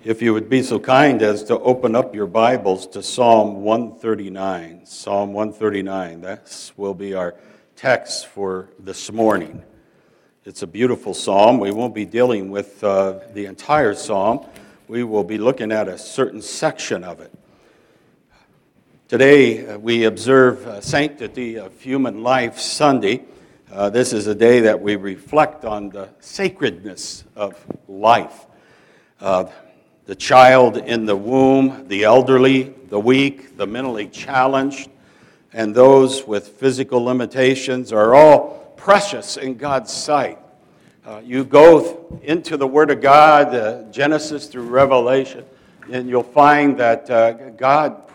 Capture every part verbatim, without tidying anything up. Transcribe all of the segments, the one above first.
If you would be so kind as to open up your Bibles to Psalm one thirty-nine. Psalm one thirty-nine, that will be our text for this morning. It's a beautiful psalm. We won't be dealing with uh, the entire psalm. We will be looking at a certain section of it. Today uh, we observe uh, Sanctity of Human Life Sunday. Uh, this is a day that we reflect on the sacredness of life. Uh, The child in the womb, the elderly, the weak, the mentally challenged, and those with physical limitations are all precious in God's sight. Uh, you go into the Word of God, uh, Genesis through Revelation, and you'll find that uh, God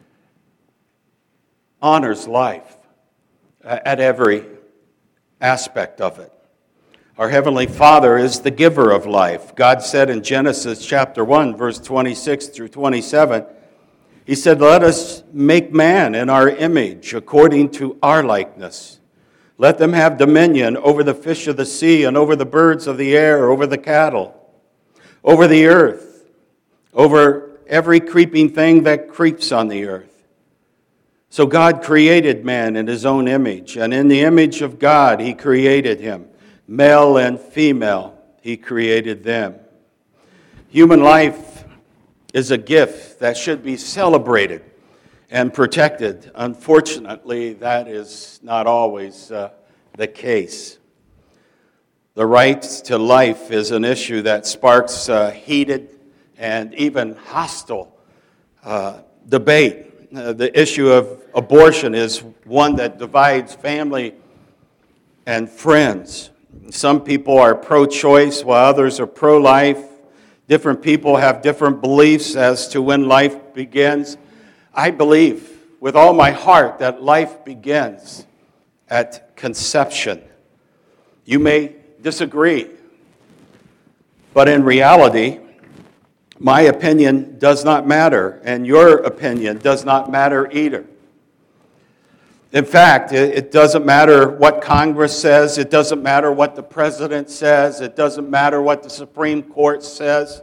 honors life at every aspect of it. Our Heavenly Father is the giver of life. God said in Genesis chapter one, verse twenty-six through twenty-seven, He said, "Let us make man in our image, according to our likeness. Let them have dominion over the fish of the sea and over the birds of the air, over the cattle, over the earth, over every creeping thing that creeps on the earth." So God created man in His own image, and in the image of God He created him. Male and female, He created them. Human life is a gift that should be celebrated and protected. Unfortunately, that is not always uh, the case. The right to life is an issue that sparks uh, heated and even hostile uh, debate. Uh, the issue of abortion is one that divides family and friends. Some people are pro-choice while others are pro-life. Different people have different beliefs as to when life begins. I believe with all my heart that life begins at conception. You may disagree, but in reality, my opinion does not matter, and your opinion does not matter either. In fact, it doesn't matter what Congress says. It doesn't matter what the president says. It doesn't matter what the Supreme Court says.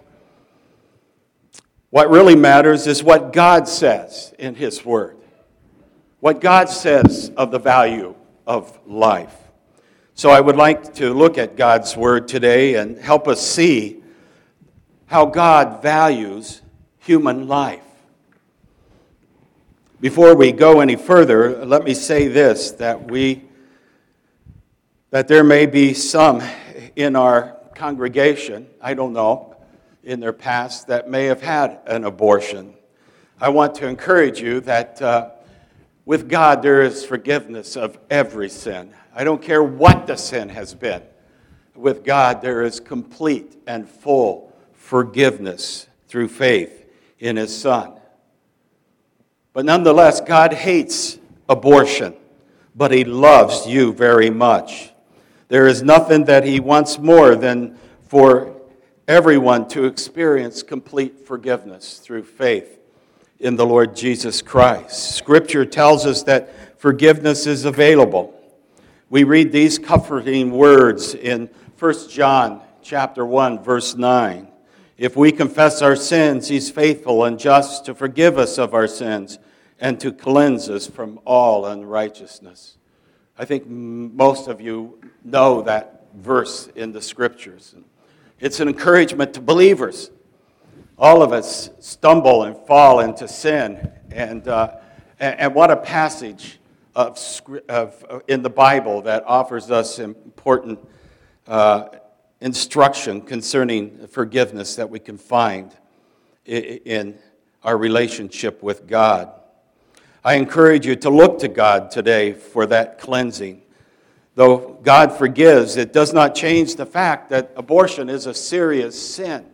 What really matters is what God says in His Word. What God says of the value of life. So I would like to look at God's Word today and help us see how God values human life. Before we go any further, let me say this, that we, that there may be some in our congregation, I don't know, in their past, that may have had an abortion. I want to encourage you that uh, with God there is forgiveness of every sin. I don't care what the sin has been. With God there is complete and full forgiveness through faith in His Son. But nonetheless, God hates abortion, but He loves you very much. There is nothing that He wants more than for everyone to experience complete forgiveness through faith in the Lord Jesus Christ. Scripture tells us that forgiveness is available. We read these comforting words in First John chapter one, verse nine. "If we confess our sins, He's faithful and just to forgive us of our sins and to cleanse us from all unrighteousness." I think most of you know that verse in the Scriptures. It's an encouragement to believers. All of us stumble and fall into sin, and uh, and what a passage of, of in the Bible that offers us important uh, instruction concerning forgiveness that we can find in our relationship with God. I encourage you to look to God today for that cleansing. Though God forgives, it does not change the fact that abortion is a serious sin.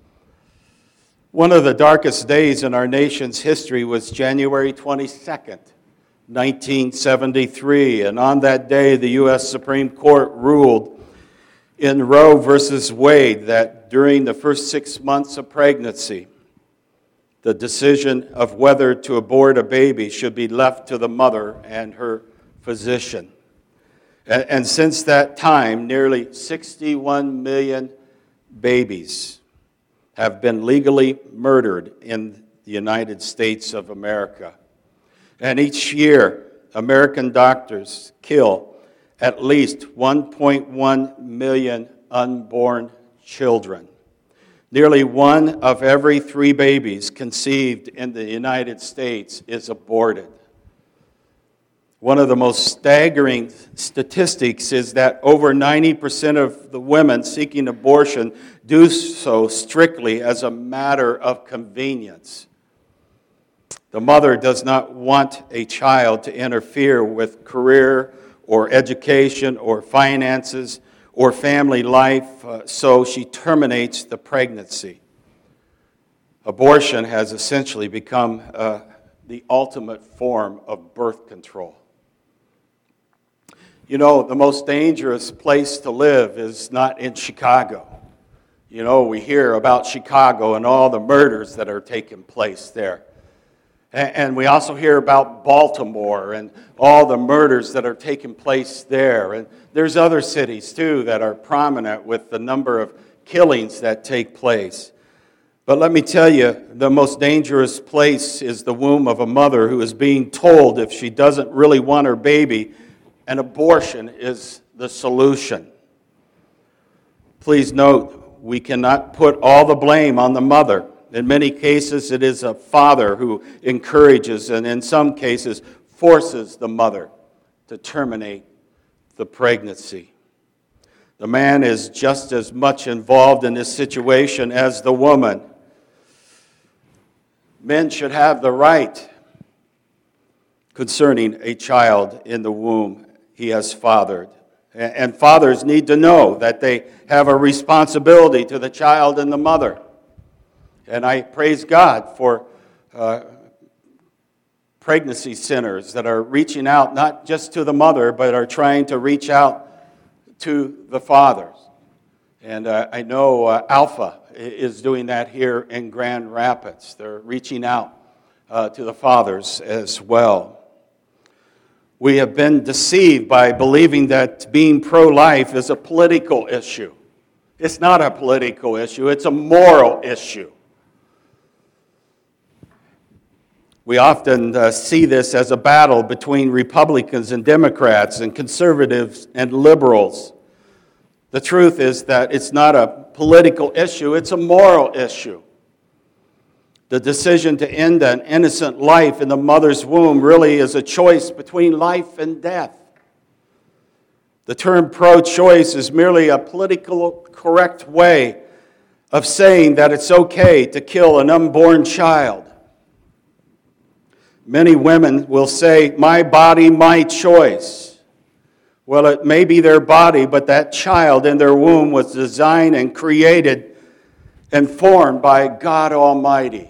One of the darkest days in our nation's history was January twenty-second, nineteen seventy-three, and on that day the U S Supreme Court ruled in Roe versus Wade that during the first six months of pregnancy, the decision of whether to abort a baby should be left to the mother and her physician. And, and since that time, nearly sixty-one million babies have been legally murdered in the United States of America. And each year, American doctors kill at least one point one million unborn children. Nearly one of every three babies conceived in the United States is aborted. One of the most staggering statistics is that over ninety percent of the women seeking abortion do so strictly as a matter of convenience. The mother does not want a child to interfere with career or education or finances or family life, uh, so she terminates the pregnancy. Abortion has essentially become uh, the ultimate form of birth control. You know, the most dangerous place to live is not in Chicago. You know, we hear about Chicago and all the murders that are taking place there. And we also hear about Baltimore and all the murders that are taking place there. And there's other cities, too, that are prominent with the number of killings that take place. But let me tell you, the most dangerous place is the womb of a mother who is being told if she doesn't really want her baby, an abortion is the solution. Please note, we cannot put all the blame on the mother. In many cases, it is a father who encourages and in some cases forces the mother to terminate the pregnancy. The man is just as much involved in this situation as the woman. Men should have the right concerning a child in the womb he has fathered. And fathers need to know that they have a responsibility to the child and the mother. And I praise God for uh, pregnancy centers that are reaching out not just to the mother, but are trying to reach out to the fathers. And uh, I know uh, Alpha is doing that here in Grand Rapids. They're reaching out uh, to the fathers as well. We have been deceived by believing that being pro-life is a political issue. It's not a political issue, it's a moral issue. We often uh, see this as a battle between Republicans and Democrats and conservatives and liberals. The truth is that it's not a political issue, it's a moral issue. The decision to end an innocent life in the mother's womb really is a choice between life and death. The term pro-choice is merely a politically correct way of saying that it's okay to kill an unborn child. Many women will say, "My body, my choice." Well, it may be their body, but that child in their womb was designed and created and formed by God Almighty.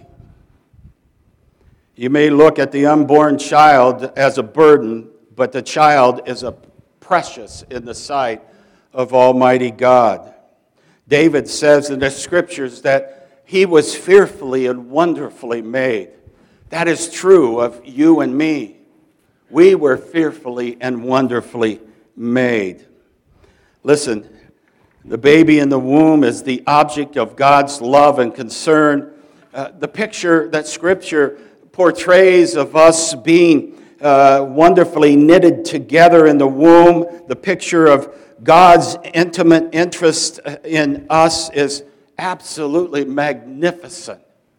You may look at the unborn child as a burden, but the child is a precious in the sight of Almighty God. David says in the Scriptures that he was fearfully and wonderfully made. That is true of you and me. We were fearfully and wonderfully made. Listen, the baby in the womb is the object of God's love and concern. Uh, the picture that Scripture portrays of us being uh, wonderfully knitted together in the womb, the picture of God's intimate interest in us is absolutely magnificent.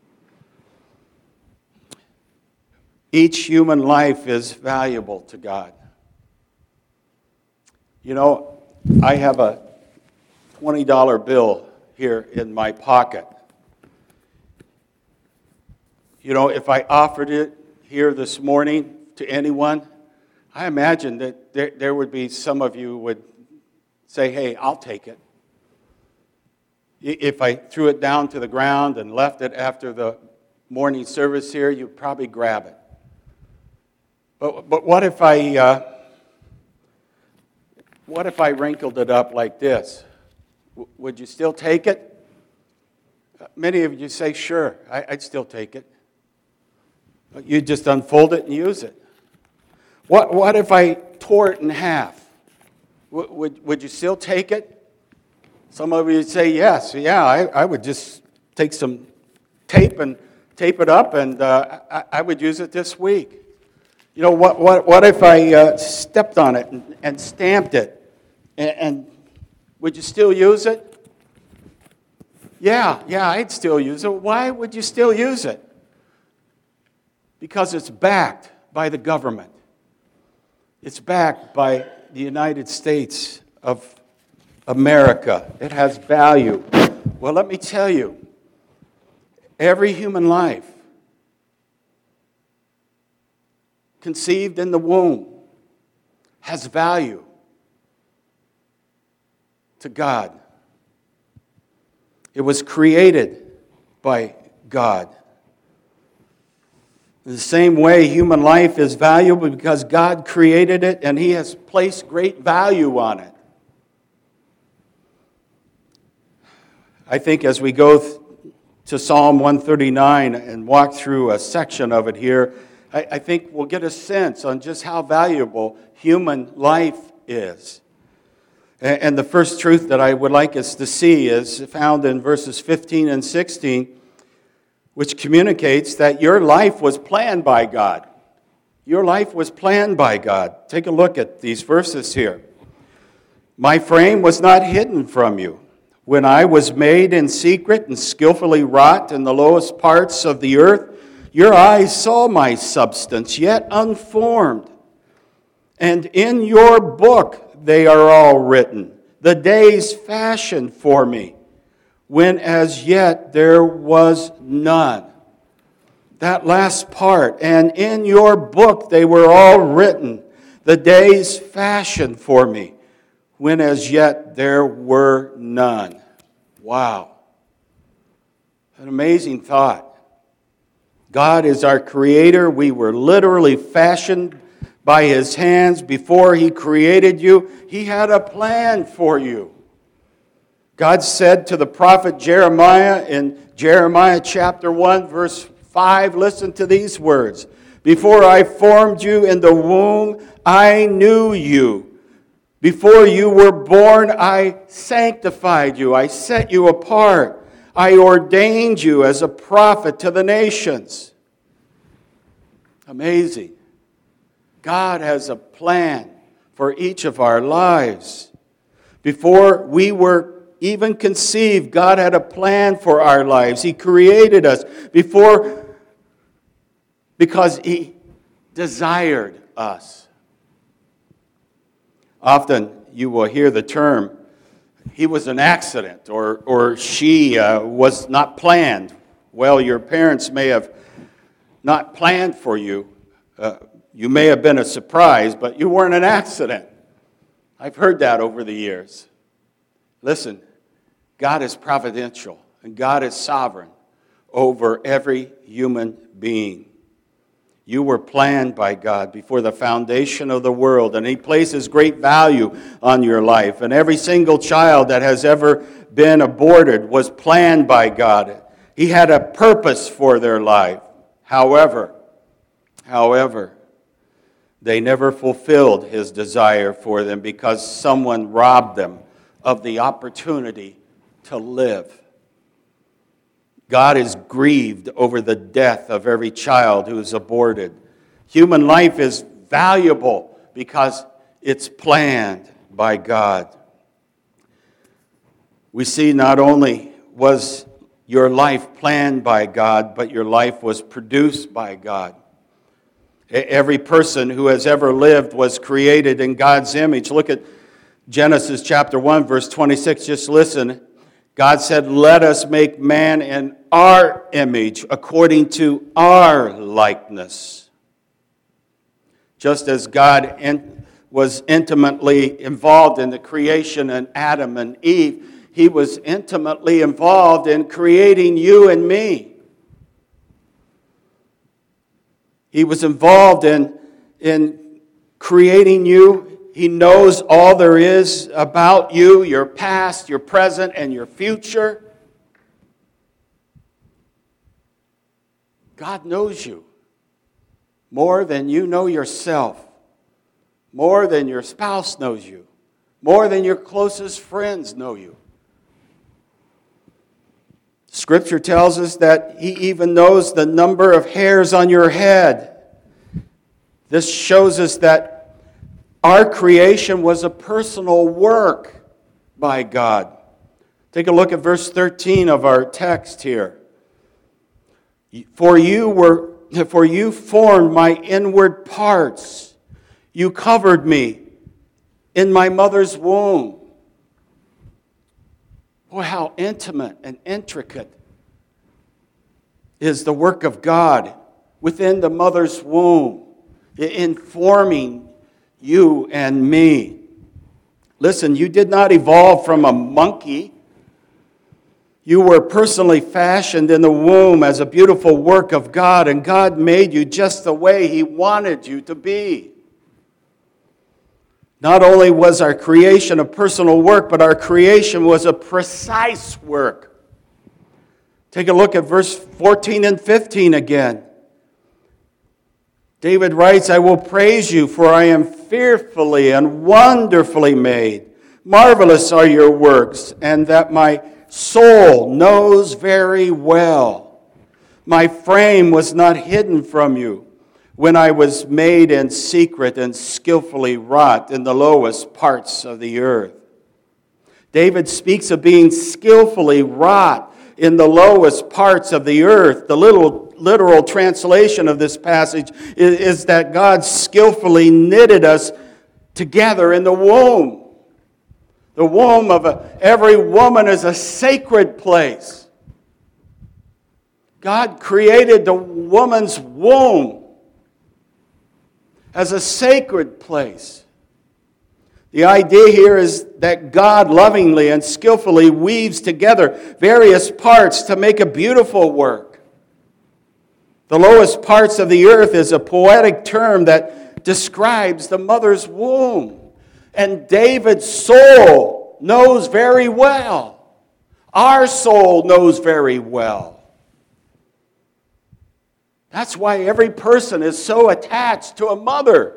Each human life is valuable to God. You know, I have a twenty dollar bill here in my pocket. You know, if I offered it here this morning to anyone, I imagine that there, there would be some of you would say, "Hey, I'll take it." If I threw it down to the ground and left it after the morning service here, you'd probably grab it. But, but what if I uh, what if I wrinkled it up like this? W- would you still take it? Many of you say, "Sure, I, I'd still take it." You just unfold it and use it. What what if I tore it in half? W- would would you still take it? Some of you say, "Yes, yeah, I, I would just take some tape and tape it up, and uh, I, I would use it this week. You know, what what, what if I uh, stepped on it and, and stamped it? And, and would you still use it? Yeah, yeah, I'd still use it. Why would you still use it? Because it's backed by the government. It's backed by the United States of America. It has value. Well, let me tell you, every human life conceived in the womb has value to God. It was created by God. In the same way, human life is valuable because God created it and He has placed great value on it. I think as we go th- to Psalm one thirty-nine and walk through a section of it here, I, I think we'll get a sense on just how valuable human life is. And, and the first truth that I would like us to see is found in verses fifteen and sixteen, which communicates that your life was planned by God. Your life was planned by God. Take a look at these verses here. My frame was not hidden from you. When I was made in secret and skillfully wrought in the lowest parts of the earth, your eyes saw my substance, yet unformed. And in your book they are all written, the days fashioned for me, when as yet there was none. That last part, and in your book they were all written, the days fashioned for me, when as yet there were none. Wow. An amazing thought. God is our creator. We were literally fashioned by His hands before He created you. He had a plan for you. God said to the prophet Jeremiah in Jeremiah chapter one, verse five, listen to these words. Before I formed you in the womb, I knew you. Before you were born, I sanctified you. I set you apart. I ordained you as a prophet to the nations. Amazing. God has a plan for each of our lives. Before we were even conceived, God had a plan for our lives. He created us before because He desired us. Often you will hear the term, he was an accident, or, or she uh, was not planned. Well, your parents may have not planned for you. Uh, you may have been a surprise, but you weren't an accident. I've heard that over the years. Listen, God is providential, and God is sovereign over every human being. You were planned by God before the foundation of the world, and He places great value on your life. And every single child that has ever been aborted was planned by God. He had a purpose for their life. However, however, they never fulfilled His desire for them because someone robbed them of the opportunity to live. God is grieved over the death of every child who is aborted. Human life is valuable because it's planned by God. We see not only was your life planned by God, but your life was produced by God. Every person who has ever lived was created in God's image. Look at Genesis chapter one, verse twenty-six. Just listen. God said, let us make man in our image, according to our likeness. Just as God in, was intimately involved in the creation of Adam and Eve, He was intimately involved in creating you and me. He was involved in, in creating you. He knows all there is about you, your past, your present, and your future. God knows you more than you know yourself, more than your spouse knows you, more than your closest friends know you. Scripture tells us that He even knows the number of hairs on your head. This shows us that our creation was a personal work by God. Take a look at verse thirteen of our text here. For you were, for you formed my inward parts. You covered me in my mother's womb. Boy, how intimate and intricate is the work of God within the mother's womb, in forming you and me. Listen, you did not evolve from a monkey. You were personally fashioned in the womb as a beautiful work of God, and God made you just the way He wanted you to be. Not only was our creation a personal work, but our creation was a precise work. Take a look at verse fourteen and fifteen again. David writes, I will praise you, for I am fearfully and wonderfully made. Marvelous are your works, and that my soul knows very well. My frame was not hidden from you when I was made in secret and skillfully wrought in the lowest parts of the earth. David speaks of being skillfully wrought in the lowest parts of the earth. The little literal translation of this passage is, is that God skillfully knitted us together in the womb. The womb of a, every woman is a sacred place. God created the woman's womb as a sacred place. The idea here is that God lovingly and skillfully weaves together various parts to make a beautiful work. The lowest parts of the earth is a poetic term that describes the mother's womb. And David's soul knows very well. Our soul knows very well. That's why every person is so attached to a mother.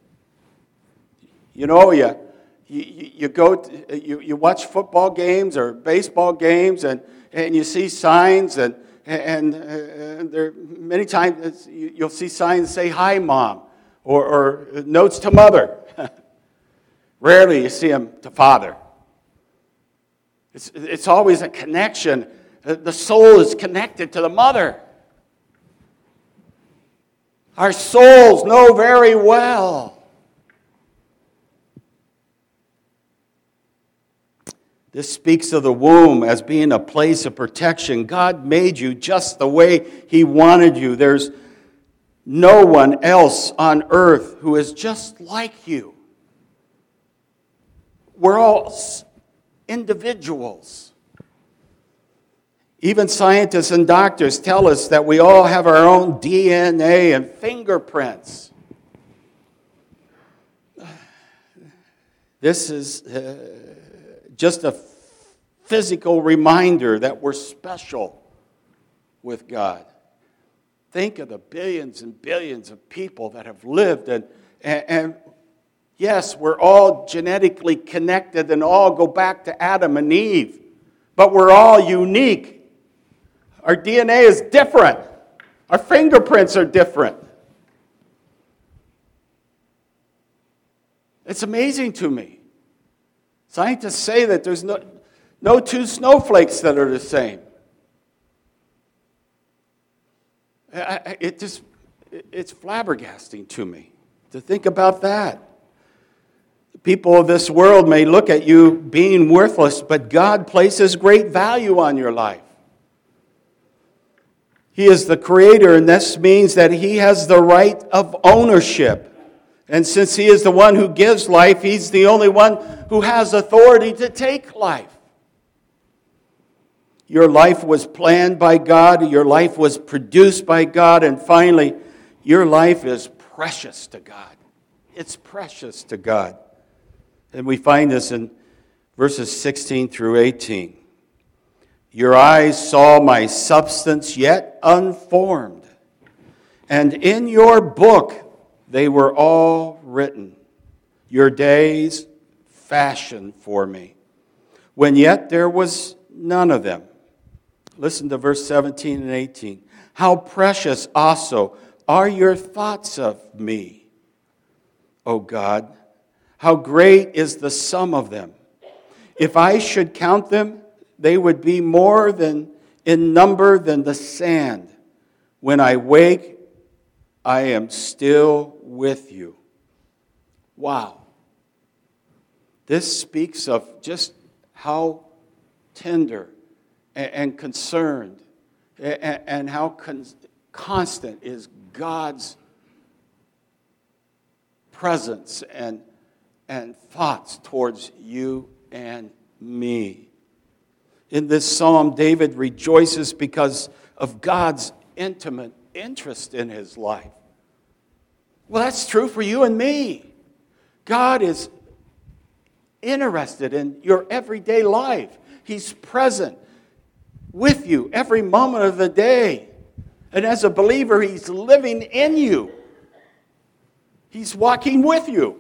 You know, you, you, you go, to, you, you watch football games or baseball games, and, and you see signs, and and, and there many times you'll see signs say "Hi, Mom," or, or notes to mother. Rarely you see them to father. It's, it's always a connection. The soul is connected to the mother. Our souls know very well. This speaks of the womb as being a place of protection. God made you just the way He wanted you. There's no one else on earth who is just like you. We're all individuals. Even scientists and doctors tell us that we all have our own D N A and fingerprints. This is uh, just a physical reminder that we're special with God. Think of the billions and billions of people that have lived, and, and, and yes, we're all genetically connected and all go back to Adam and Eve, but we're all unique. Our D N A is different. Our fingerprints are different. It's amazing to me. Scientists say that there's no, no two snowflakes that are the same. It just, it's flabbergasting to me to think about that. People of this world may look at you being worthless, but God places great value on your life. He is the creator, and this means that He has the right of ownership. And since He is the one who gives life, He's the only one who has authority to take life. Your life was planned by God, your life was produced by God, and finally, your life is precious to God. It's precious to God. And we find this in verses sixteen through eighteen. Your eyes saw my substance yet unformed, and in your book they were all written, your days fashioned for me, when yet there was none of them. Listen to verse seventeen and eighteen. How precious also are your thoughts of me, O God. How great is the sum of them. If I should count them, they would be more than in number than the sand. When I wake, I am still with you. Wow. This speaks of just how tender and concerned and how constant is God's presence and, and thoughts towards you and me. In this psalm, David rejoices because of God's intimate interest in his life. Well, that's true for you and me. God is interested in your everyday life. He's present with you every moment of the day. And as a believer, He's living in you. He's walking with you.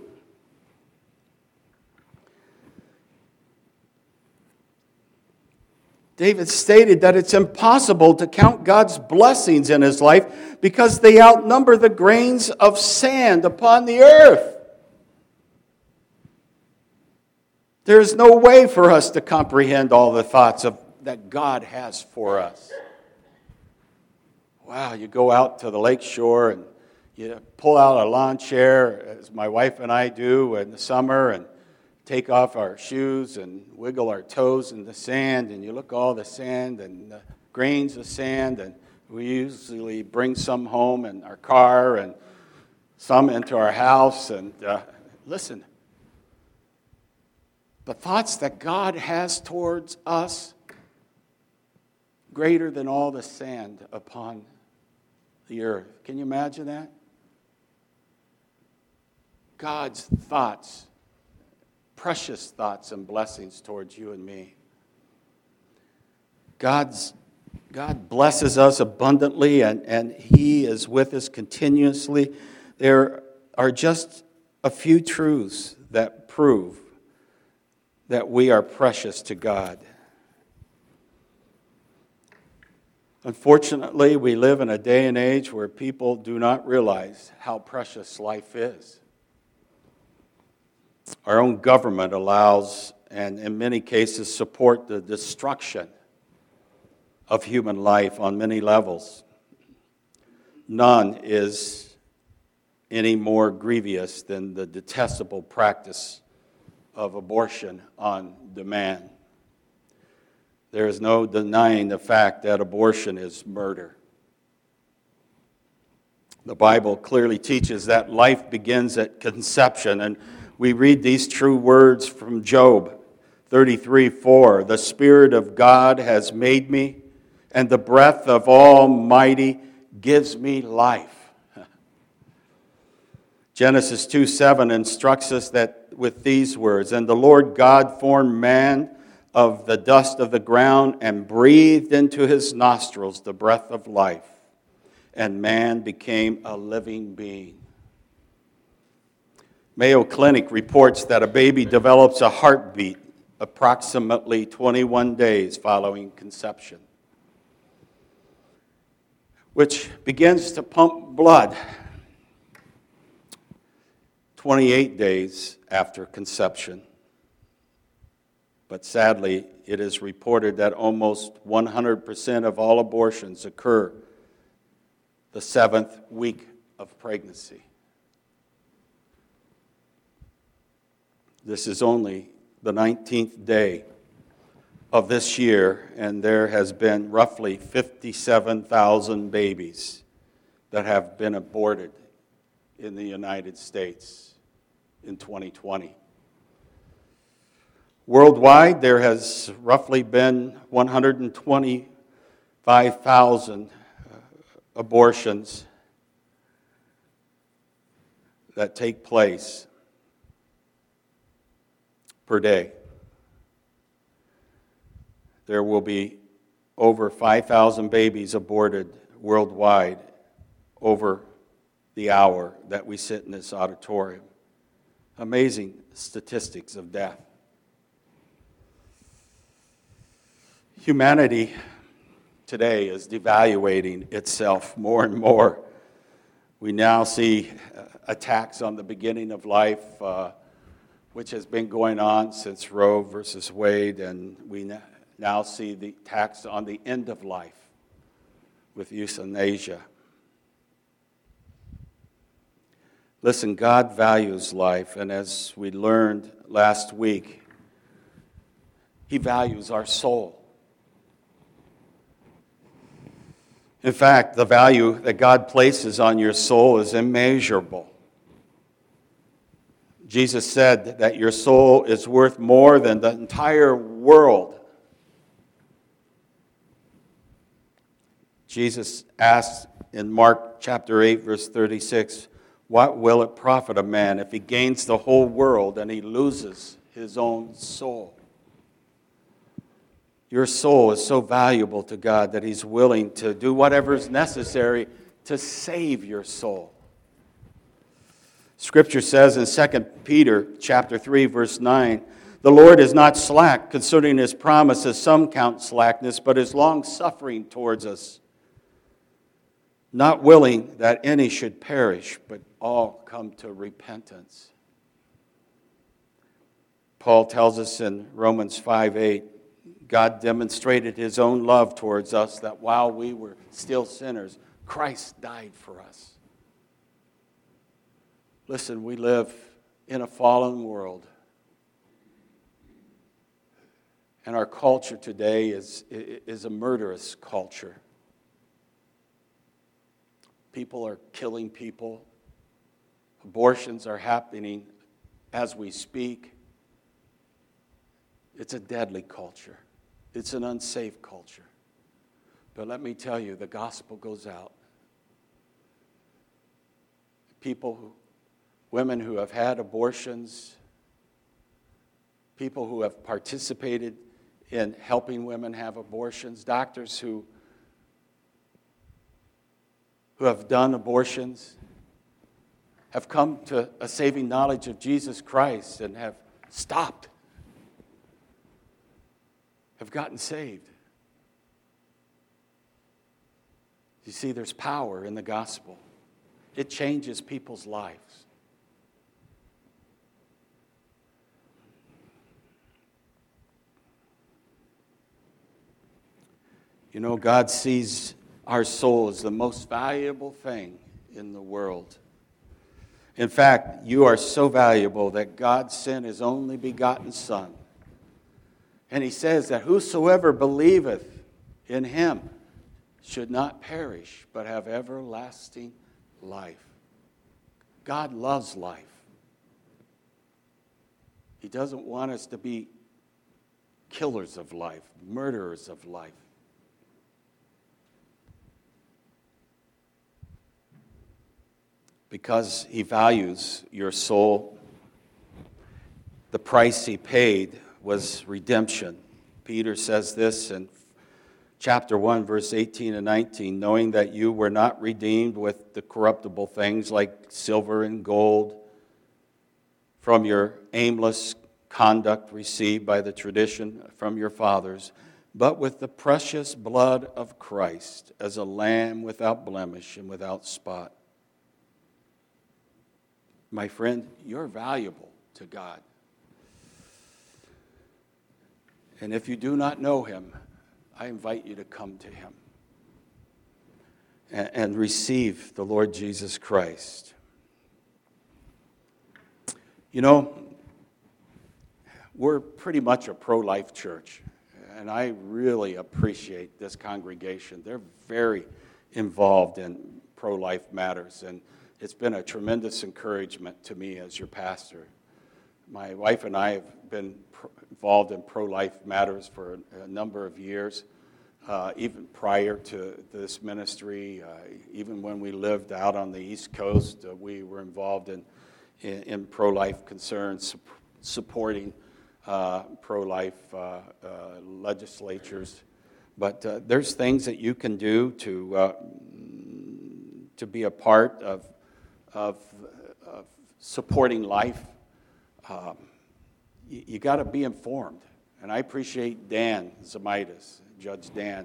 David stated that it's impossible to count God's blessings in his life because they outnumber the grains of sand upon the earth. There is no way for us to comprehend all the thoughts of, that God has for us. Wow, you go out to the lake shore and you pull out a lawn chair, as my wife and I do in the summer, and take off our shoes and wiggle our toes in the sand, and you look all the sand and the grains of sand, and we usually bring some home in our car and some into our house. And uh, listen, the thoughts that God has towards us, greater than all the sand upon the earth. Can you imagine that? God's thoughts, precious thoughts and blessings towards you and me. God's, God blesses us abundantly, and, and He is with us continuously. There are just a few truths that prove that we are precious to God. Unfortunately, we live in a day and age where people do not realize how precious life is. Our own government allows, and in many cases support, the destruction of human life on many levels. None is any more grievous than the detestable practice of abortion on demand. There is no denying the fact that abortion is murder. The Bible clearly teaches that life begins at conception, and we read these true words from Job thirty-three four. The Spirit of God has made me, and the breath of Almighty gives me life. Genesis two seven instructs us that with these words, and the Lord God formed man of the dust of the ground and breathed into his nostrils the breath of life, and man became a living being. Mayo Clinic reports that a baby develops a heartbeat approximately twenty-one days following conception, which begins to pump blood twenty-eight days after conception. But sadly, it is reported that almost one hundred percent of all abortions occur the seventh week of pregnancy. This is only the nineteenth day of this year, and there has been roughly fifty-seven thousand babies that have been aborted in the United States in twenty twenty. Worldwide, there has roughly been one hundred twenty-five thousand abortions that take place per day. There will be over five thousand babies aborted worldwide over the hour that we sit in this auditorium. Amazing statistics of death. Humanity today is devaluating itself more and more. We now see attacks on the beginning of life, uh, which has been going on since Roe versus Wade, and we now see the attacks on the end of life with euthanasia. Listen, God values life, and as we learned last week, He values our soul. In fact, the value that God places on your soul is immeasurable. Jesus said that your soul is worth more than the entire world. Jesus asked in Mark chapter eight, verse thirty-six, "What will it profit a man if he gains the whole world and he loses his own soul?" Your soul is so valuable to God that He's willing to do whatever is necessary to save your soul. Scripture says in Second Peter chapter three, verse nine, "The Lord is not slack concerning His promise, as some count slackness, but is long-suffering towards us, not willing that any should perish, but all come to repentance." Paul tells us in Romans five eight, God demonstrated His own love towards us, that while we were still sinners, Christ died for us. Listen, we live in a fallen world. And our culture today is, is a murderous culture. People are killing people. Abortions are happening as we speak. It's a deadly culture. It's an unsafe culture. But let me tell you, the gospel goes out. People, who, women who have had abortions, people who have participated in helping women have abortions, doctors who, who have done abortions, have come to a saving knowledge of Jesus Christ and have stopped, have gotten saved. You see, there's power in the gospel. It changes people's lives. You know, God sees our soul as the most valuable thing in the world. In fact, you are so valuable that God sent His only begotten Son. And He says that whosoever believeth in Him should not perish, but have everlasting life. God loves life. He doesn't want us to be killers of life, murderers of life. Because He values your soul, the price He paid was redemption. Peter says this in chapter one, verse eighteen and nineteen, "Knowing that you were not redeemed with the corruptible things like silver and gold from your aimless conduct received by the tradition from your fathers, but with the precious blood of Christ, as a lamb without blemish and without spot." My friend, you're valuable to God. And if you do not know Him, I invite you to come to Him and, and receive the Lord Jesus Christ. You know, we're pretty much a pro-life church, and I really appreciate this congregation. They're very involved in pro-life matters, and it's been a tremendous encouragement to me as your pastor. My wife and I have been pro- involved in pro-life matters for a, a number of years, uh, even prior to this ministry. Uh, even when we lived out on the East Coast, uh, we were involved in, in, in pro-life concerns, su- supporting uh, pro-life uh, uh, legislatures. But uh, there's things that you can do to uh, to be a part of Of, of supporting life. Um, you you got to be informed. And I appreciate Dan Zamitis, Judge Dan.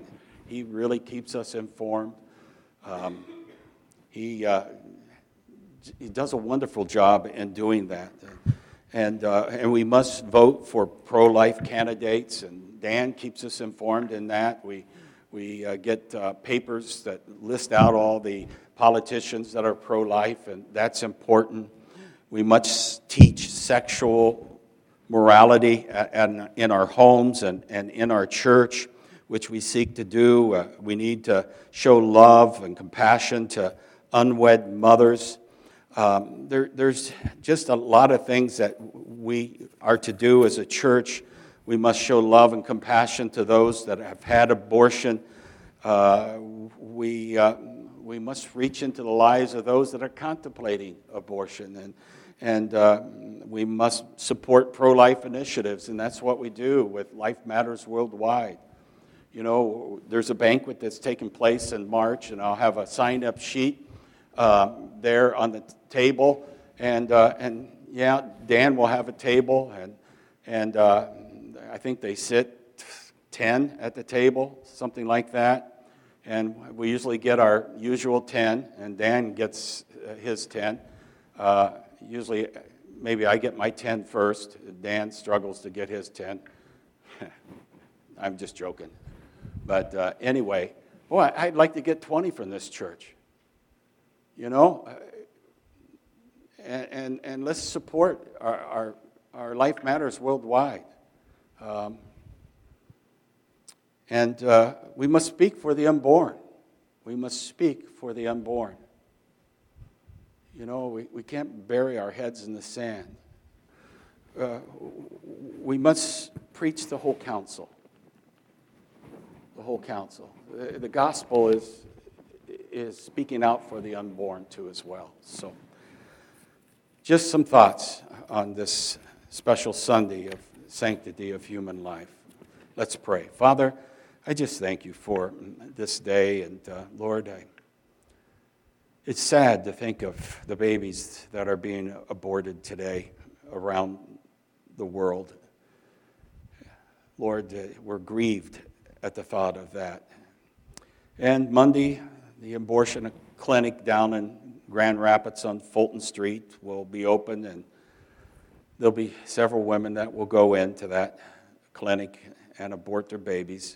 he really keeps us informed. Um, he uh, he does a wonderful job in doing that. And, uh, and we must vote for pro-life candidates, and Dan keeps us informed in that. We, we uh, get uh, papers that list out all the politicians that are pro-life, and that's important. We must teach sexual morality at, at, in our homes and, and in our church, which we seek to do. Uh, we need to show love and compassion to unwed mothers. Um, there, there's just a lot of things that we are to do as a church. We must show love and compassion to those that have had abortion. Uh, we, uh, we must reach into the lives of those that are contemplating abortion. And, and uh, we must support pro-life initiatives, and that's what we do with Life Matters Worldwide. You know, there's a banquet that's taking place in March, and I'll have a sign-up sheet Uh, there on the table, and uh, and yeah, Dan will have a table, and and uh, I think they sit ten at the table, something like that, and we usually get our usual ten, and Dan gets his ten. Uh, usually, maybe I get my ten first. Dan struggles to get his ten. I'm just joking, but uh, anyway, boy, I'd like to get twenty from this church. You know, and, and, and let's support our, our, our Life Matters Worldwide. Um, and uh, we must speak for the unborn. We must speak for the unborn. You know, we, we can't bury our heads in the sand. Uh, we must preach the whole counsel. The whole counsel. The, the gospel is... is speaking out for the unborn too as well. So just some thoughts on this special Sunday of sanctity of human life. Let's pray. Father, I just thank you for this day, and uh, Lord, I, it's sad to think of the babies that are being aborted today around the world. Lord, uh, we're grieved at the thought of that. And Monday, the abortion clinic down in Grand Rapids on Fulton Street will be open, and there'll be several women that will go into that clinic and abort their babies.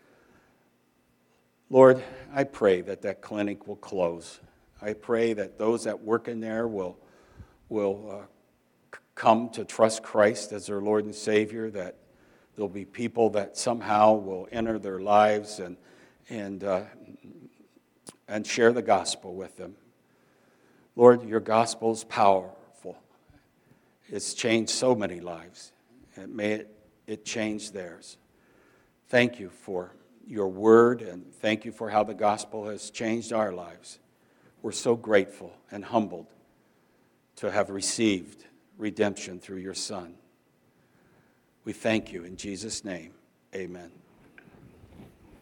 Lord, I pray that that clinic will close. I pray that those that work in there will, will uh, come to trust Christ as their Lord and Savior, that there'll be people that somehow will enter their lives and, and uh, and share the gospel with them. Lord, your gospel is powerful. It's changed so many lives, and may it, it change theirs. Thank you for your word, and thank you for how the gospel has changed our lives. We're so grateful and humbled to have received redemption through your Son. We thank you in Jesus' name. Amen.